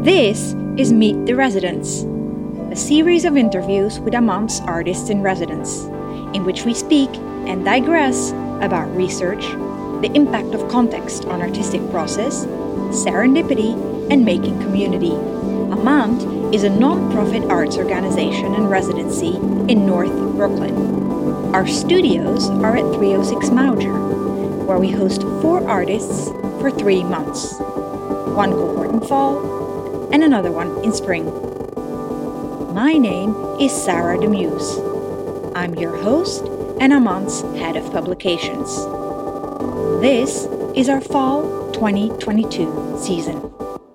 This is Meet the Residents, a series of interviews with Amman's artists in residence, in which we speak and digress about research, the impact of context on artistic process, serendipity, and making community. Amman is a non-profit arts organization and residency in North Brooklyn. Our studios are at 306 Mauger, where we host 4 artists for 3 months. One cohort in fall, and another one in spring. My name is Sarah Demuse. I'm your host and Amman's head of publications. This is our fall 2022 season.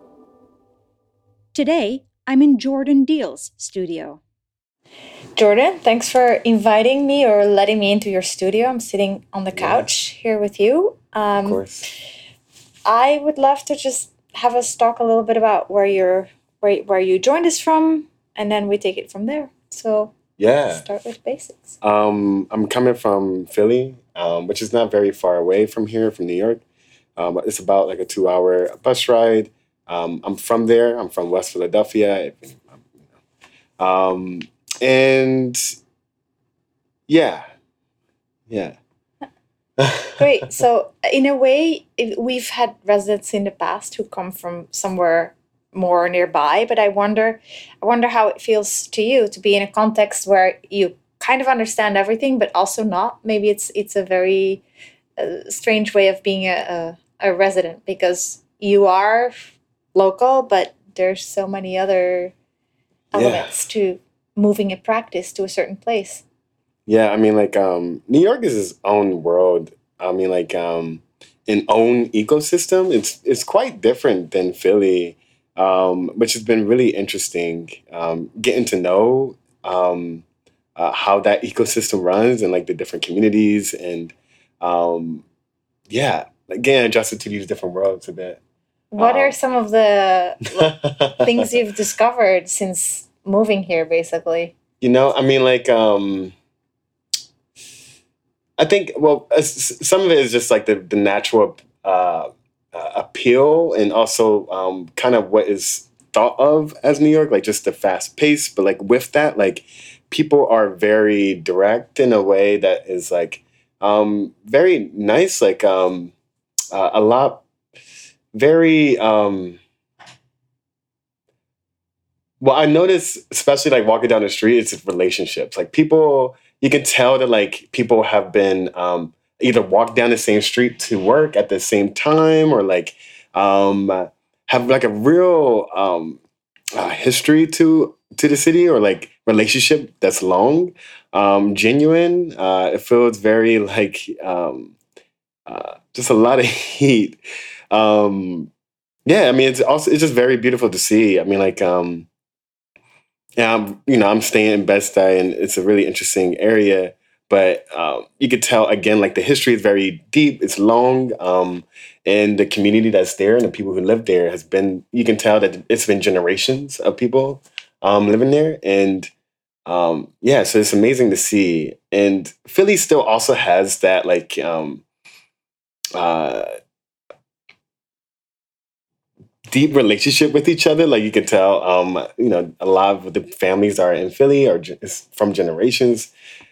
Today, I'm in Jordan Deal's studio. Jordan, thanks for inviting me or letting me into your studio. I'm sitting on the couch here with you. Of course. I would love to just have us talk a little bit about where you joined us from, and then we take it from there. So let's start with basics. I'm coming from Philly, which is not very far away from here, from New York. It's about like a 2-hour bus ride. I'm from there. I'm from West Philadelphia. And yeah. Great. So in a way, we've had residents in the past who come from somewhere more nearby, but I wonder how it feels to you to be in a context where you kind of understand everything, but also not. Maybe it's a very strange way of being a resident, because you are local, but there's so many other elements to moving a practice to a certain place. Yeah, I mean, like, New York is its own world. I mean, like, an own ecosystem. It's quite different than Philly, which has been really interesting. Getting to know how that ecosystem runs and like the different communities, and getting adjusted to these different worlds a bit. What are some of the things you've discovered since moving here, basically? I mean, like, I think, some of it is just like the natural appeal, and also kind of what is thought of as New York, like just the fast pace. But like with that, like people are very direct in a way that is like very nice, like a lot, very. Well, I notice, especially like walking down the street, it's relationships. Like people, you can tell that like people have been either walk down the same street to work at the same time, or like have like a real history to the city, or like relationship that's long, genuine. It feels very like just a lot of heat. I mean, it's just very beautiful to see. I mean, like. Yeah, I'm staying in Bed-Stuy, and it's a really interesting area. But you could tell, again, like the history is very deep, it's long, and the community that's there and the people who live there you can tell that it's been generations of people living there. And so it's amazing to see. And Philly still also has that, like, deep relationship with each other. Like you can tell, a lot of the families are in Philly or it's from generations.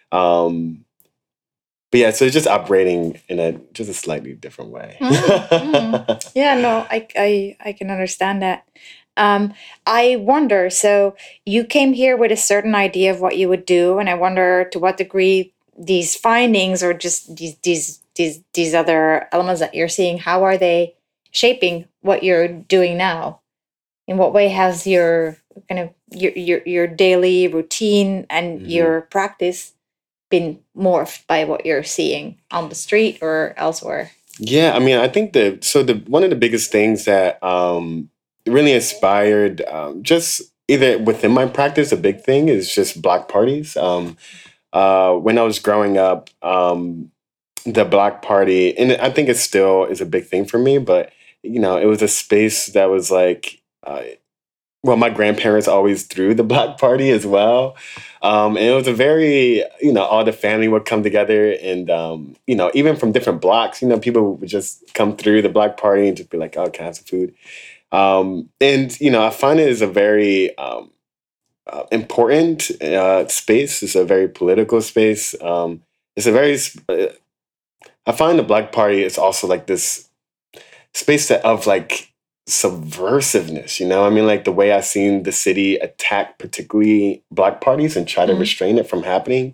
But yeah, so it's just operating in just a slightly different way. Yeah, no, I can understand that. I wonder, so you came here with a certain idea of what you would do, and I wonder to what degree these findings or just these other elements that you're seeing, how are they shaping what you're doing now? In what way has your kind of your daily routine and your practice been morphed by what you're seeing on the street or elsewhere? Yeah, I mean, I think one of the biggest things that really inspired, just either within my practice, a big thing is just block parties. When I was growing up, the block party, and I think it still is a big thing for me, but it was a space that was like well, my grandparents always threw the block party as well. And it was a very, all the family would come together and, even from different blocks, people would just come through the block party and just be like, oh, can I have some food? And, I find it is a very important space. It's a very political space. It's a very, I find the block party is also like this space of like subversiveness, I mean, like the way I've seen the city attack particularly black parties and try to restrain it from happening,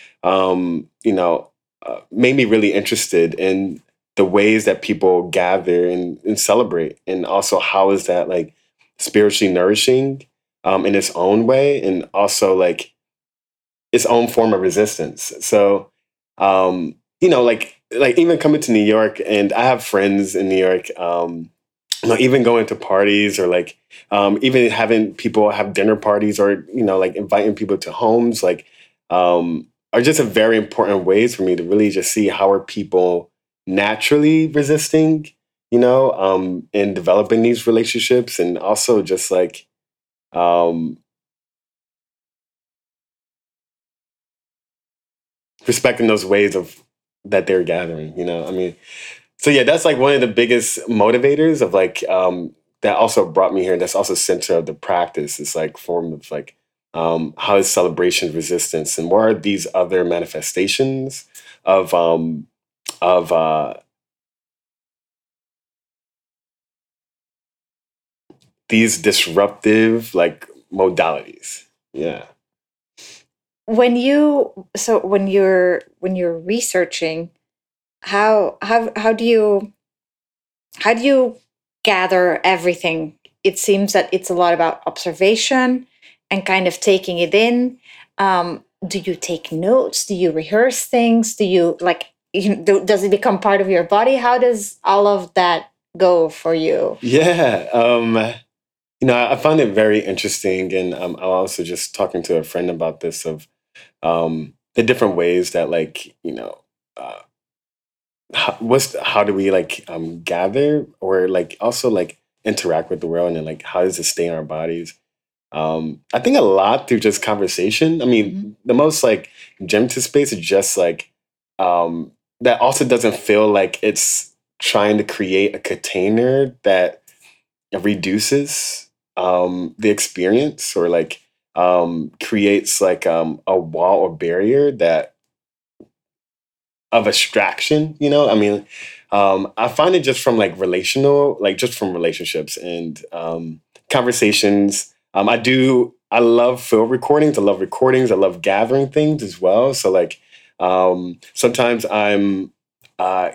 made me really interested in the ways that people gather and celebrate, and also how is that like spiritually nourishing in its own way, and also like its own form of resistance. So, like even coming to New York, and I have friends in New York. Even going to parties, or like even having people have dinner parties, or like inviting people to homes, like are just a very important ways for me to really just see how are people naturally resisting, and developing these relationships, and also just like um, respecting those ways of that they're gathering. I mean, so yeah, that's like one of the biggest motivators of like that also brought me here. That's also center of the practice. It's like form of like how is celebration resistance, and what are these other manifestations of of uh, these disruptive like modalities. Yeah. When you're researching, how do you gather everything? It seems that it's a lot about observation and kind of taking it in. Do you take notes? Do you rehearse things? Do you like? Does it become part of your body? How does all of that go for you? Yeah. I find it very interesting, and I'm also just talking to a friend about this of the different ways that like uh, how do we like gather, or like also like interact with the world, and then like how does it stay in our bodies? I think a lot through just conversation. I mean, the most like gentle space is just like that also doesn't feel like it's trying to create a container that reduces the experience, or like creates like a wall or barrier that of abstraction. I mean, I find it just from like relational, like just from relationships and conversations. I love field recordings. I love recordings. I love gathering things as well. So like sometimes I'm uh,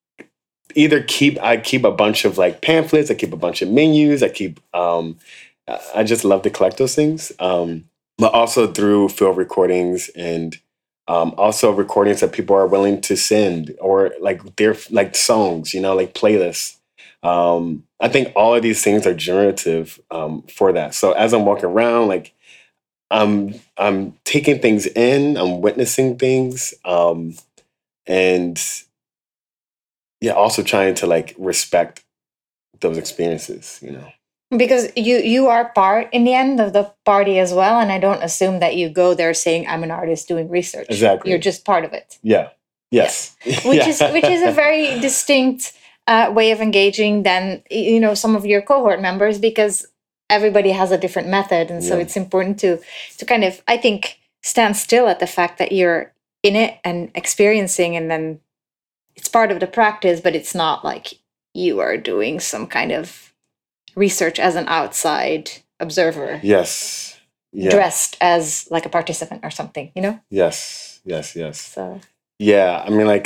I keep a bunch of like pamphlets. I keep a bunch of menus. I just love to collect those things. But also through field recordings, and also recordings that people are willing to send, or like their like songs, like playlists. I think all of these things are generative for that. So as I'm walking around, like I'm taking things in, I'm witnessing things, and yeah, also trying to like respect those experiences. Because you are part in the end of the party as well, and I don't assume that you go there saying I'm an artist doing research. Exactly. You're just part of it. Yeah. Yes. Which is a very distinct way of engaging than some of your cohort members, because everybody has a different method, and so Yeah. it's important to kind of, I think, stand still at the fact that you're in it and experiencing, and then it's part of the practice, but it's not like you are doing some kind of research as an outside observer, Yes. Yeah. dressed as like a participant or something, Yes. Yes. Yes. So Yeah. I mean, like,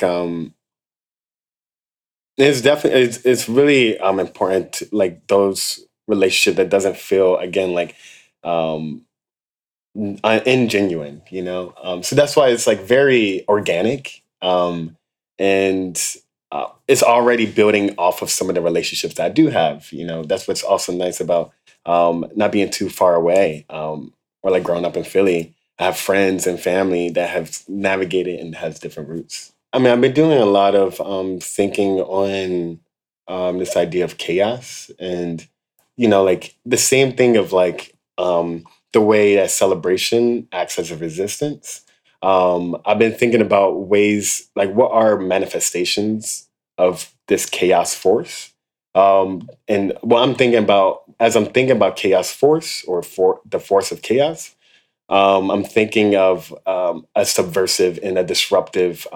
it's definitely it's really important to, like those relationship that doesn't feel again like um ingenuine, so that's why it's like very organic, and it's already building off of some of the relationships that I do have. That's what's also nice about not being too far away, or like growing up in Philly. I have friends and family that have navigated and has different roots. I mean, I've been doing a lot of thinking on this idea of chaos, and like the same thing of like the way that celebration acts as a resistance. I've been thinking about ways, like, what are manifestations of this chaos force? And what I'm thinking about, as I'm thinking about chaos force, or for the force of chaos, I'm thinking of a subversive and a disruptive,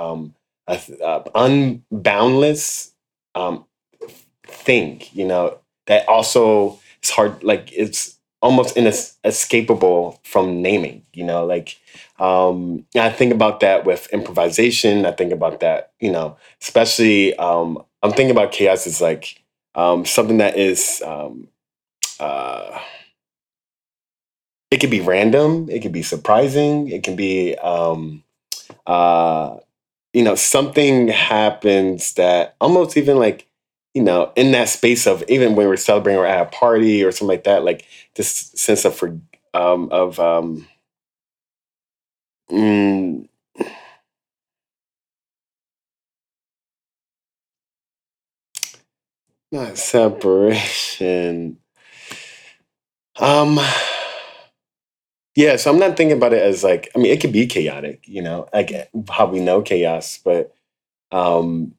unboundless um, thing, that also is hard, like it's almost inescapable from naming, like I think about that with improvisation. I think about that, especially I'm thinking about chaos as like something that is uh, it can be random, it can be surprising, it can be uh, something happens that almost even like, in that space of, even when we're celebrating or at a party or something like that, like this sense of of mm, not separation. Um, yeah, so I'm not thinking about it as like, I mean, it could be chaotic, like how we know chaos, but um,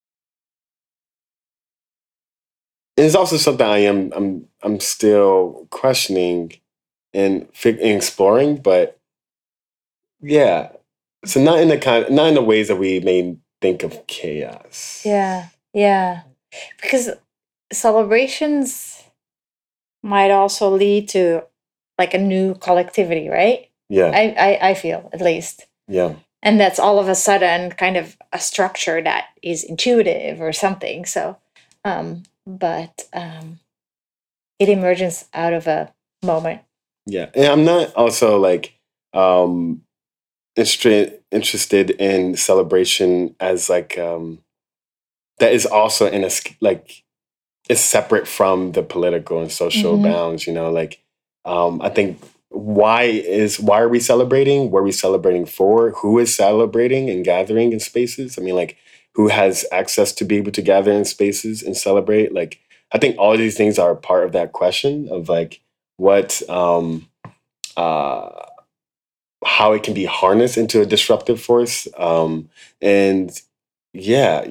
it's also something I'm still questioning and exploring, but yeah. So not in the ways that we may think of chaos. Yeah, yeah. Because celebrations might also lead to like a new collectivity, right? Yeah. I feel, at least. Yeah. And that's all of a sudden kind of a structure that is intuitive or something. So, but it emerges out of a moment. Yeah. And I'm not also like um interested in celebration as like that is also in like is separate from the political and social bounds, like I think why are we celebrating? What are we celebrating for? Who is celebrating and gathering in spaces? I mean, like, who has access to be able to gather in spaces and celebrate? Like, I think all of these things are part of that question of like what uh how it can be harnessed into a disruptive force. And yeah,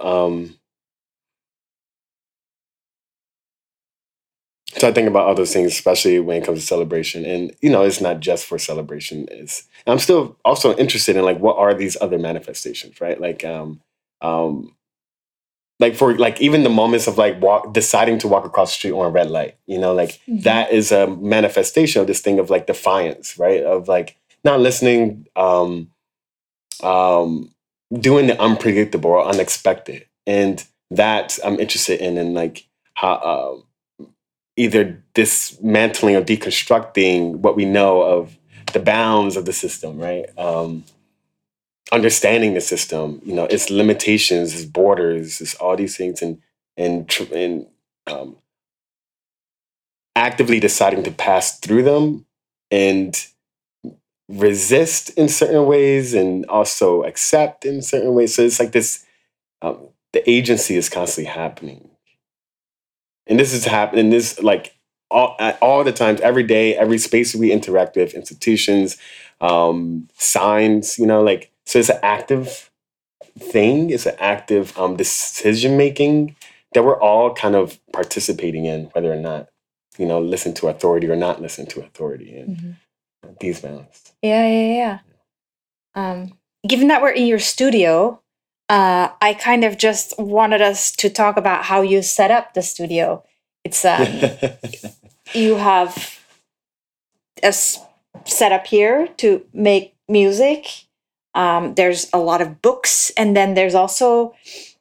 so I think about all those things, especially when it comes to celebration. And, it's not just for celebration. I'm still also interested in like, what are these other manifestations, right? Um, like for like even the moments of like deciding to walk across the street on a red light, like that is a manifestation of this thing of like defiance, right? Of like not listening, doing the unpredictable or unexpected. And that I'm interested in like how, either dismantling or deconstructing what we know of the bounds of the system, right? Understanding the system, its limitations, its borders, its all these things, and um, actively deciding to pass through them and resist in certain ways and also accept in certain ways. So it's like this, the agency is constantly happening. And this is happening, this like at all the times, every day, every space we interact with, institutions, signs, like, so it's an active thing. It's an active decision making that we're all kind of participating in, whether or not, listen to authority or not listen to authority and these bounds. Yeah. Given that we're in your studio, I kind of just wanted us to talk about how you set up the studio. It's you have a setup here to make music. There's a lot of books, and then there's also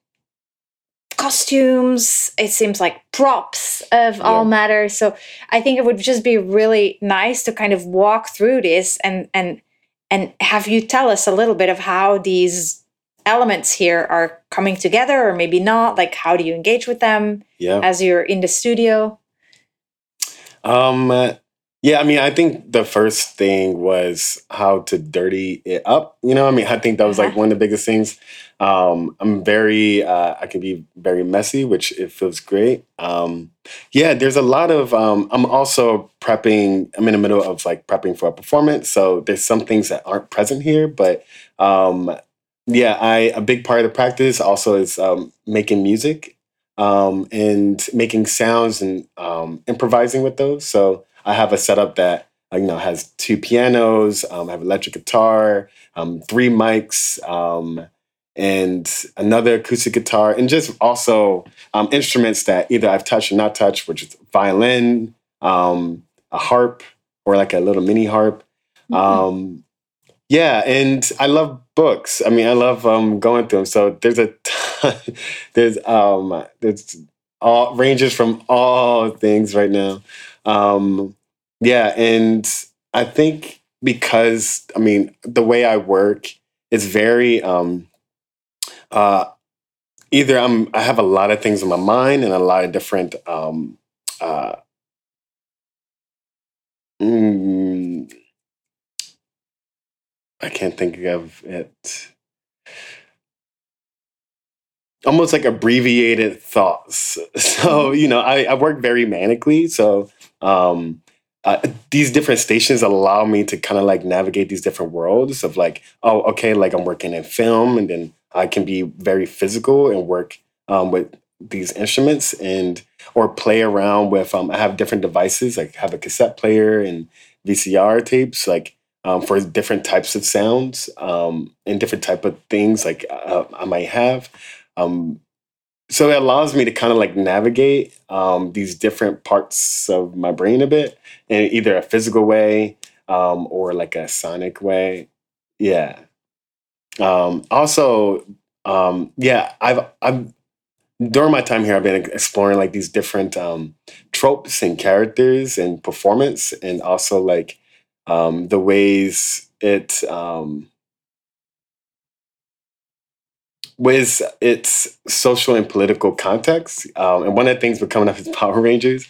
costumes. It seems like props of all matter. So I think it would just be really nice to kind of walk through this and have you tell us a little bit of how these elements here are coming together, or maybe not. Like, how do you engage with them as you're in the studio? Yeah, I mean, I think the first thing was how to dirty it up. I mean, I think that was like one of the biggest things. I'm very, I can be very messy, which it feels great. Yeah, there's a lot of, I'm also prepping. I'm in the middle of like prepping for a performance, so there's some things that aren't present here. But yeah, a big part of the practice also is making music and making sounds and improvising with those. So I have a setup that has two pianos. I have electric guitar, three mics. And another acoustic guitar, and just also instruments that either I've touched or not touched, which is violin, a harp, or like a little mini harp. Yeah, and I love books. I mean, I love going through them. So there's a ton, there's all ranges from all things right now. Yeah, and I think because the way I work is very either I have a lot of things in my mind and a lot of different uh, mm, I can't think of it. Almost like abbreviated thoughts. So, I work very manically. So, these different stations allow me to kind of like navigate these different worlds of like, oh, okay, like I'm working in film, and then I can be very physical and work with these instruments or play around with, I have different devices, like have a cassette player and VCR tapes, like for different types of sounds and different type of things like I might have. Um, so it allows me to kind of like navigate these different parts of my brain a bit in either a physical way or like a sonic way. Yeah. Also, yeah, I've during my time here, I've been exploring like these different tropes and characters and performance, and also like the ways with its social and political context. And one of the things we're coming up is Power Rangers.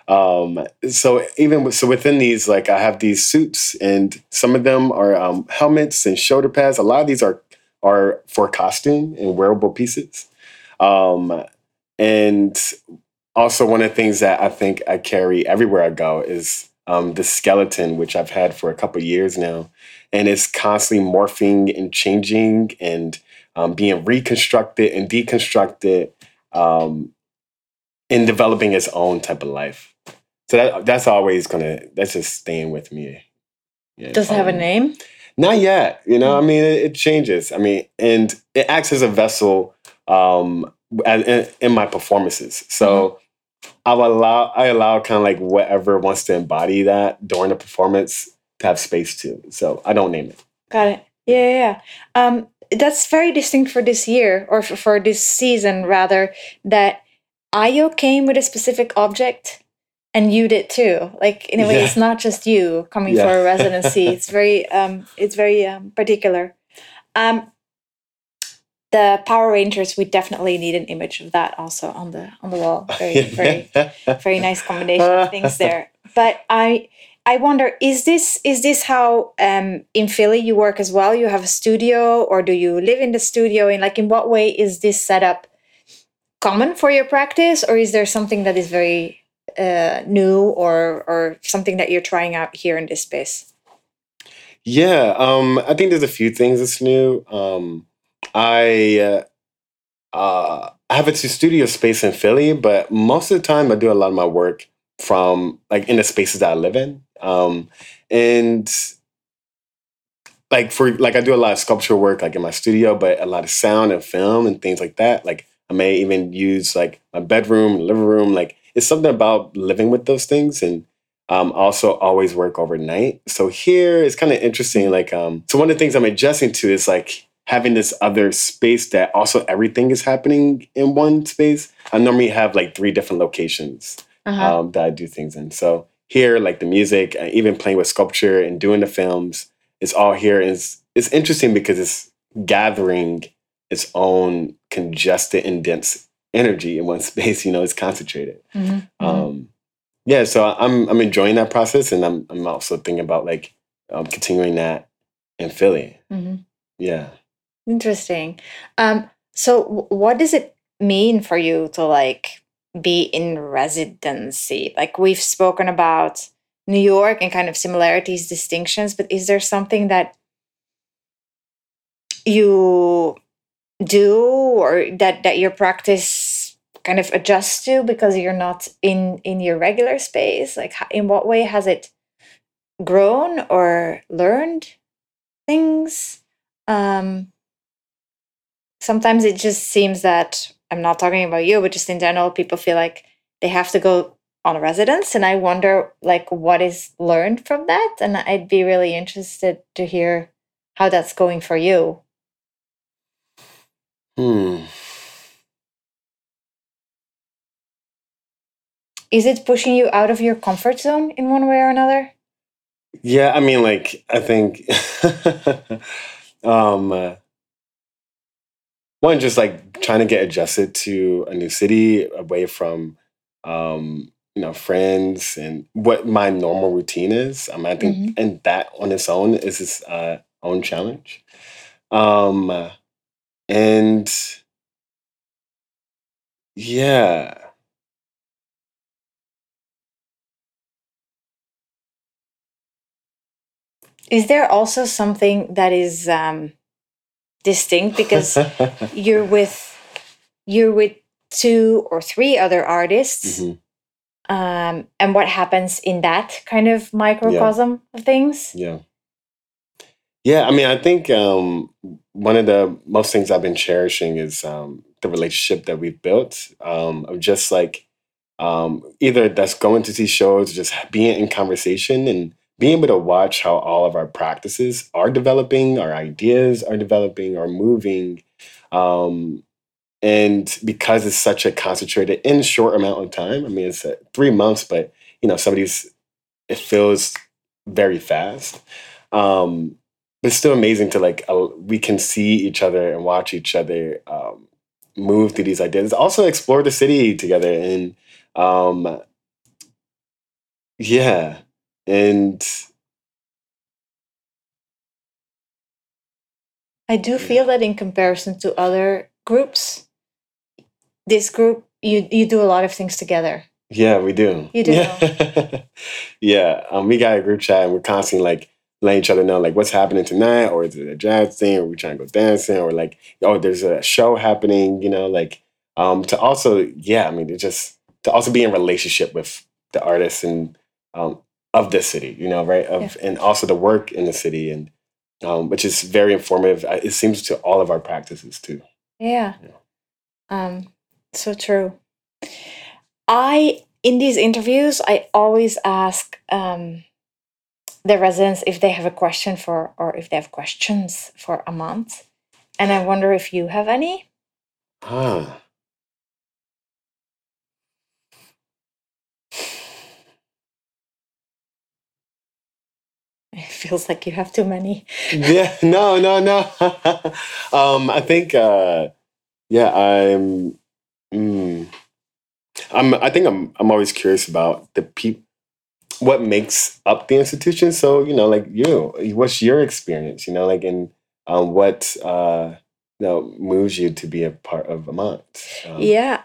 So within these, like I have these suits, and some of them are helmets and shoulder pads. A lot of these are for costume and wearable pieces. Um, and also, one of the things that I think I carry everywhere I go is the skeleton, which I've had for a couple years now, and it's constantly morphing and changing and being reconstructed and deconstructed, and developing its own type of life. So that's just staying with me. Yeah, Does it have a name? Not yet. It changes. And it acts as a vessel in my performances. So I allow kind of like whatever wants to embody that during the performance to have space to. So I don't name it. Got it. Yeah. That's very distinct for this year, or for this season rather, that Ayo came with a specific object and you did too. Like in a way, it's not just you coming for a residency. It's very particular. The Power Rangers, we definitely need an image of that also on the wall. Very very nice combination of things there. But I wonder, is this how in Philly you work as well? You have a studio, or do you live in the studio? And like, in what way is this setup common for your practice, or is there something that is very new, or something that you're trying out here in this space? Yeah, I think there's a few things that's new. I have a studio space in Philly, but most of the time I do a lot of my work from like in the spaces that I live in. And like I do a lot of sculptural work like in my studio, but a lot of sound and film and things like that. Like I may even use like my bedroom, living room. Like it's something about living with those things, and also always work overnight. So here it's kind of interesting. Like so one of the things I'm adjusting to is like having this other space that also everything is happening in one space. I normally have like 3 different locations that I do things in. So here, like the music, even playing with sculpture and doing the films, it's all here. And it's interesting because it's gathering its own congested and dense energy in one space. It's concentrated. Yeah, so I'm enjoying that process, and I'm also thinking about like continuing that in Philly. Yeah. Interesting. So what does it mean for you to like be in residency? Like we've spoken about New York and kind of similarities, distinctions, but is there something that you do or that your practice kind of adjusts to because you're not in your regular space? Like, in what way has it grown or learned things? Sometimes it just seems that, I'm not talking about you, but just in general, people feel like they have to go on a residence, and I wonder like what is learned from that, and I'd be really interested to hear how that's going for you. Hmm. Is it pushing you out of your comfort zone in one way or another? Yeah, I mean, like, I think one, just like trying to get adjusted to a new city, away from friends and what my normal routine is. I think, Hmm. and that on its own is its own challenge. Um, and yeah, Is there also something that is distinct because you're with you're with two or three other artists, hmm and what happens in that kind of yeah, microcosm of things? yeah. Yeah, I mean, I think one of the most things I've been cherishing is the relationship that we've built, of just like either that's going to see shows, just being in conversation and being able to watch how all of our practices are developing, our ideas are developing, are moving. Um, and because it's such a concentrated in short amount of time, I mean, it's 3 months, but somebody's it feels very fast. Um, but it's still amazing to like we can see each other and watch each other move through these ideas. Also explore the city together and um, yeah, and I do yeah, feel that in comparison to other groups, this group, you do a lot of things together. yeah, we do. You do. Yeah, yeah. We got a group chat and we're constantly like letting each other know like what's happening tonight, or is it a jazz thing, or we trying to go dancing, or like there's a show happening. Like to also I mean it just to also be in relationship with the artists and um, of this city, right? Yeah. And also the work in the city and which is very informative. It seems to all of our practices too. Yeah. Yeah. So true. In these interviews, I always ask the residents if they have a question for, or if they have questions for Amant. And I wonder if you have any. Ah. It feels like you have too many. Yeah, no, no, no. I think, yeah, mm, I think I'm always curious about the people, what makes up the institution. So, like what's your experience, like, and what, moves you to be a part of Vermont? Yeah,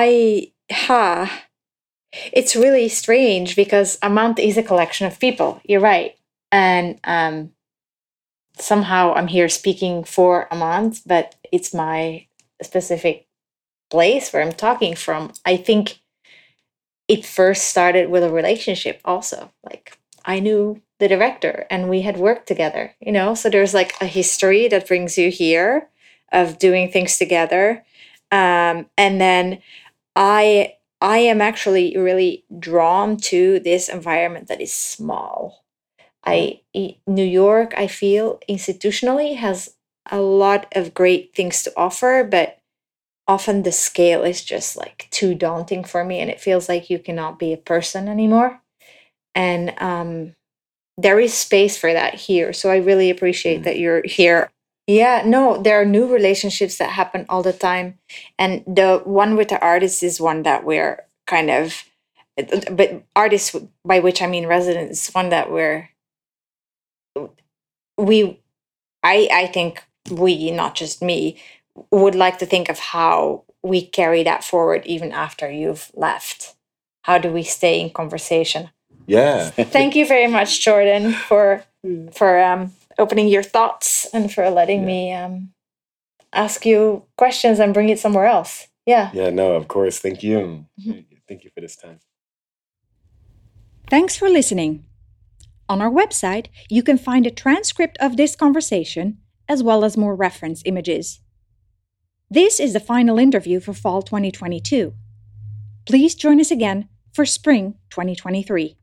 it's really strange because Amant is a collection of people. You're right. And somehow I'm here speaking for Amant, but it's my specific place where I'm talking from. I think it first started with a relationship also. Like, I knew the director and we had worked together, So there's like a history that brings you here of doing things together. And then I am actually really drawn to this environment that is small. New York, I feel institutionally has a lot of great things to offer, but often the scale is just like too daunting for me, and it feels like you cannot be a person anymore. And there is space for that here, so I really appreciate that you're here. Yeah, no, there are new relationships that happen all the time, and the one with the artists is one that we're kind of, but artists by which I mean residents, one that we I think we, not just me, would like to think of how we carry that forward even after you've left. How do we stay in conversation? Yeah. Thank you very much, Jordan, for opening your thoughts and for letting me ask you questions and bring it somewhere else. Yeah. Yeah, no, of course. Thank you. Thank you for this time. Thanks for listening. On our website, you can find a transcript of this conversation as well as more reference images. This is the final interview for fall 2022. Please join us again for spring 2023.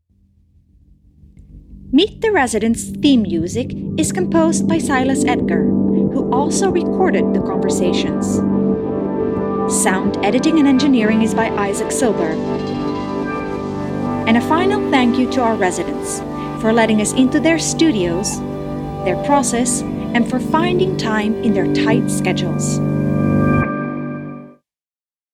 Meet the Residents theme music is composed by Silas Edgar, who also recorded the conversations. Sound editing and engineering is by Isaac Silber. And a final thank you to our residents for letting us into their studios, their process, and for finding time in their tight schedules.